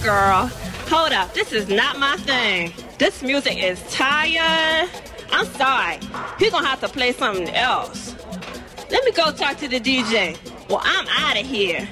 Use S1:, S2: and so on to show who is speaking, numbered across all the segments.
S1: girl. Hold up, this is not my thing. This music is tired. I'm sorry. He gonna have to play something else. Let me go talk to the DJ. Well, I'm out of here.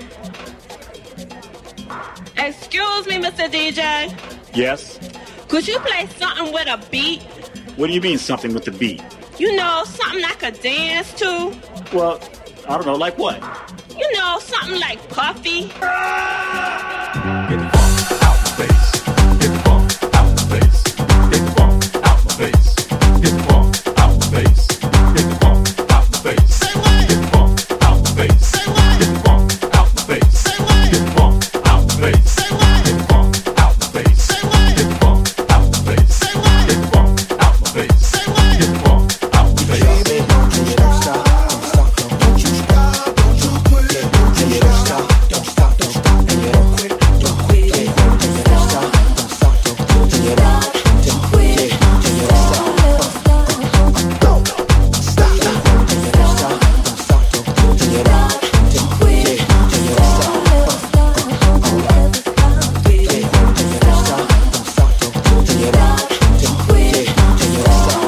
S1: Excuse me, Mr. DJ.
S2: Yes?
S1: Could you play something with a beat?
S2: What do you mean, something with the beat?
S1: You know, something I could dance to?
S2: Well, I don't know, like what?
S1: You know, something like Puffy.
S3: Get the funk out my face. Get the funk out my face. Get the funk out my face. Get the funk out my face. Get the funk out my face. Say what? Get the funk out my face. Say what? Get the funk out my face. Say what? Get the funk out my face. Say what? Get the funk out my face. Say what? Get the funk out my face. Say what? Get the funk out my face. Say what? Get the funk out my face.
S4: Baby, don't you stop, don't stop, don't you stop, don't you quit, don't you stop, don't stop, don't stop, and you don't quit, don't quit, don't stop, don't stop, don't you stop, don't quit, don't stop, don't stop, don't stop, don't stop, don't you stop, don't quit, don't stop, don't stop, don't stop, don't you stop, don't quit, don't stop.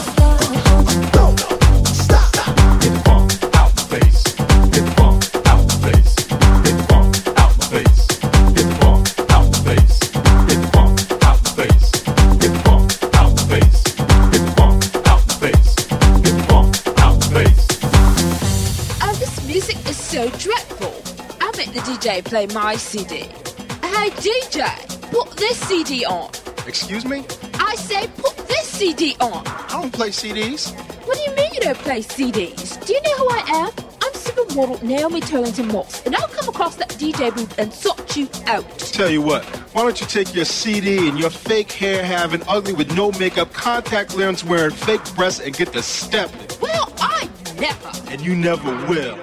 S3: Get the funk out my face. Get the funk out my face. Get the funk out my face. Get the funk out my face. Get the funk out my face. Get the funk out my face. Get the funk out my face. Get the funk out my face.
S5: Oh, this music is so dreadful. I'll make the DJ play my CD. Hey, DJ, put this CD on.
S6: Excuse me?
S5: I say put this CD on.
S6: I don't play CDs.
S5: What do you mean you don't play CDs? Do you know who I am? I'm supermodel Naomi Turlington Moss, and I'll come across that DJ booth and sort you out.
S6: Tell you what, why don't you take your CD and your fake hair having ugly with no makeup, contact lens wearing fake breasts and get to stepping.
S5: Well, I never.
S6: And you never will.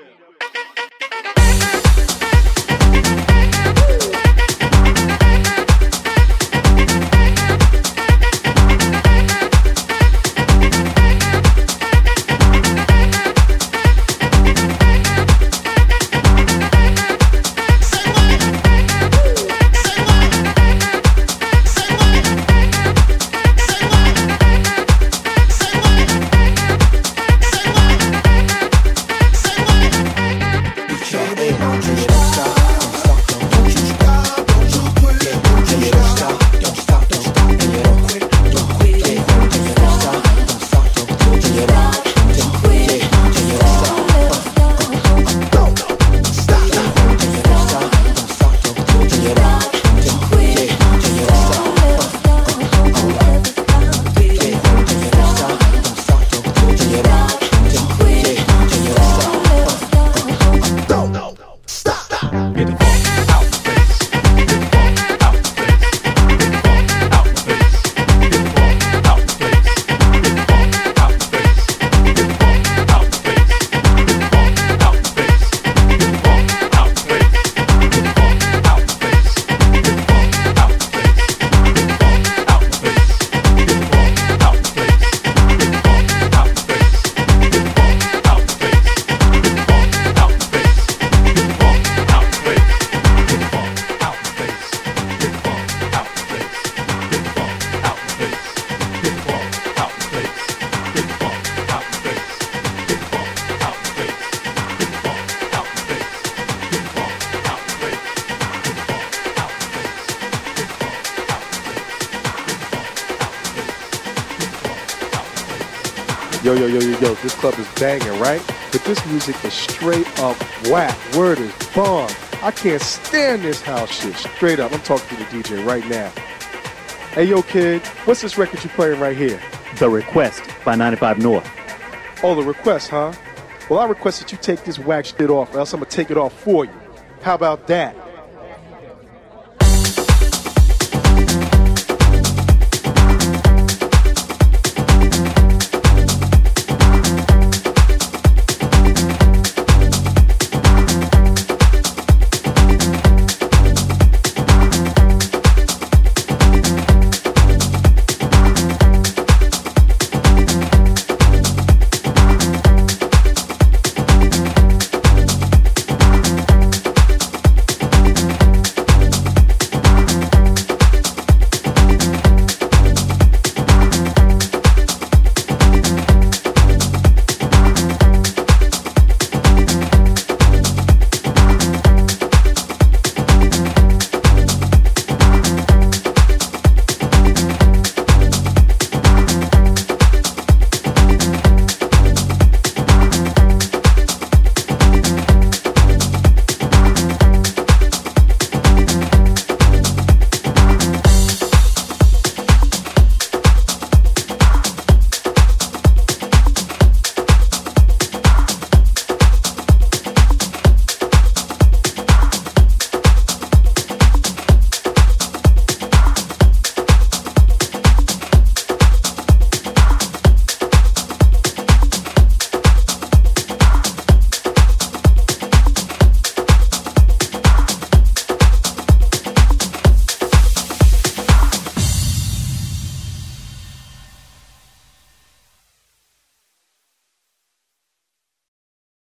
S7: Yo, this club is banging, right? But this music is straight up whack. Word is bomb. I can't stand this house shit. Straight up, I'm talking to the DJ right now. Hey, yo, kid, what's this record you playing right here?
S2: The Request by 95 North.
S7: Oh, The Request, huh? Well, I request that you take this whack shit off, or else I'm gonna take it off for you. How about that?